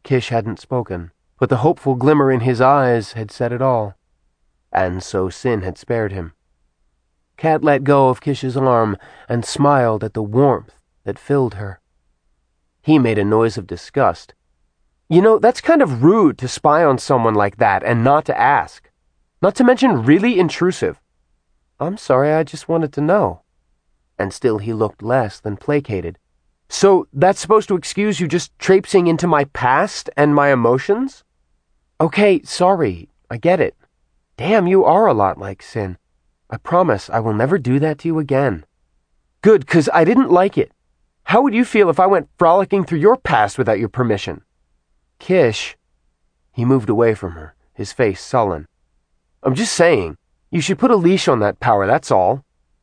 Kish hadn't spoken, but the hopeful glimmer in his eyes had said it all. And so Sin had spared him. Kat let go of Kish's arm and smiled at the warmth that filled her. He made a noise of disgust. You know, that's kind of rude to spy on someone like that and not to ask. Not to mention really intrusive. I'm sorry, I just wanted to know. And still he looked less than placated. So that's supposed to excuse you just traipsing into my past and my emotions? Okay, sorry, I get it. Damn, you are a lot like Sin. I promise I will never do that to you again. Good, 'cause I didn't like it. How would you feel if I went frolicking through your past without your permission? Kish. He moved away from her, his face sullen. I'm just saying, you should put a leash on that power, that's all.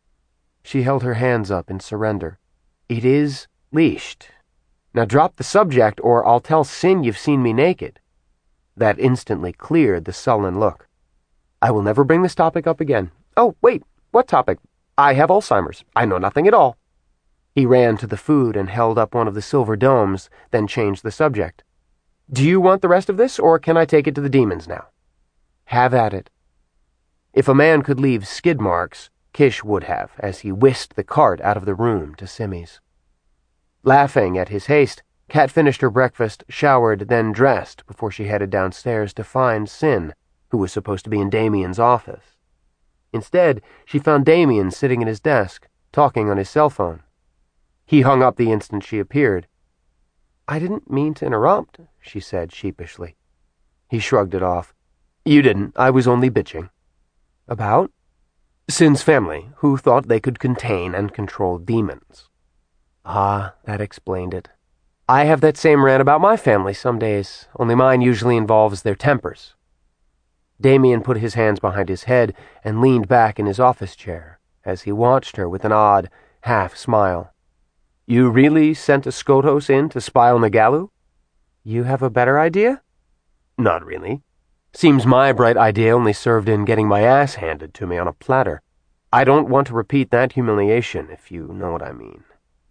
She held her hands up in surrender. It is leashed. Now drop the subject or I'll tell Sin you've seen me naked. That instantly cleared the sullen look. I will never bring this topic up again. Oh, wait, what topic? I have Alzheimer's. I know nothing at all. He ran to the food and held up one of the silver domes, then changed the subject. Do you want the rest of this, or can I take it to the demons now? Have at it. If a man could leave skid marks, Kish would have, as he whisked the cart out of the room to Simmy's. Laughing at his haste, Kat finished her breakfast, showered, then dressed before she headed downstairs to find Sin, who was supposed to be in Damien's office. Instead, she found Damien sitting at his desk, talking on his cell phone. He hung up the instant she appeared. I didn't mean to interrupt, she said sheepishly. He shrugged it off. You didn't. I was only bitching. About? Sin's family, who thought they could contain and control demons. Ah, that explained it. I have that same rant about my family some days, only mine usually involves their tempers. Damien put his hands behind his head and leaned back in his office chair as he watched her with an odd, half-smile. You really sent a Skotos in to spy on the Galu? You have a better idea? Not really. Seems my bright idea only served in getting my ass handed to me on a platter. I don't want to repeat that humiliation, if you know what I mean.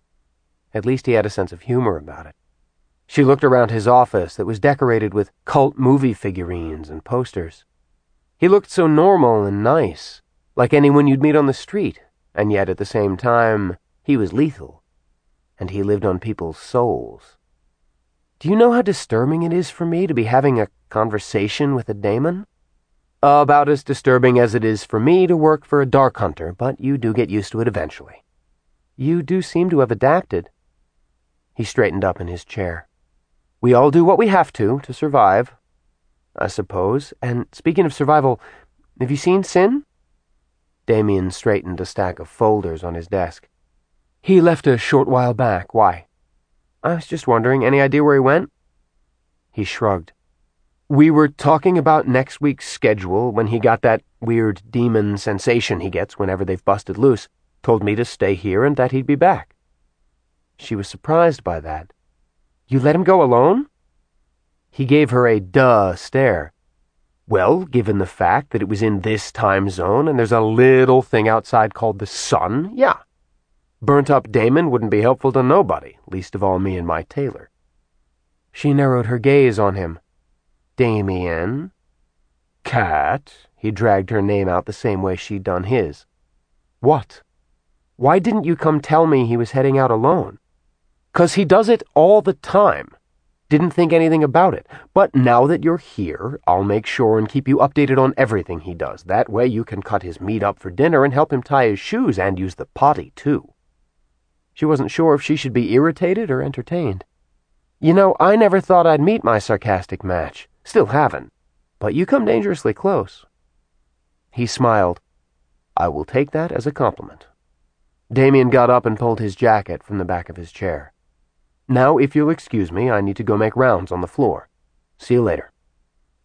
At least he had a sense of humor about it. She looked around his office that was decorated with cult movie figurines and posters. He looked so normal and nice, like anyone you'd meet on the street, and yet at the same time, he was lethal, and he lived on people's souls. Do you know how disturbing it is for me to be having a conversation with a daemon? About as disturbing as it is for me to work for a dark hunter, but you do get used to it eventually. You do seem to have adapted. He straightened up in his chair. We all do what we have to survive, I suppose. And speaking of survival, have you seen Sin? Damien straightened a stack of folders on his desk. He left a short while back. Why? I was just wondering, any idea where he went? He shrugged. We were talking about next week's schedule when he got that weird demon sensation he gets whenever they've busted loose, told me to stay here and that he'd be back. She was surprised by that. You let him go alone? He gave her a duh stare. Well, given the fact that it was in this time zone and there's a little thing outside called the sun, yeah. Burnt-up Damon wouldn't be helpful to nobody, least of all me and my tailor. She narrowed her gaze on him. Damien? Kat? He dragged her name out the same way she'd done his. What? Why didn't you come tell me he was heading out alone? 'Cause he does it all the time. Didn't think anything about it. But now that you're here, I'll make sure and keep you updated on everything he does. That way you can cut his meat up for dinner and help him tie his shoes and use the potty, too. She wasn't sure if she should be irritated or entertained. You know, I never thought I'd meet my sarcastic match. Still haven't. But you come dangerously close. He smiled. I will take that as a compliment. Damien got up and pulled his jacket from the back of his chair. Now, if you'll excuse me, I need to go make rounds on the floor. See you later.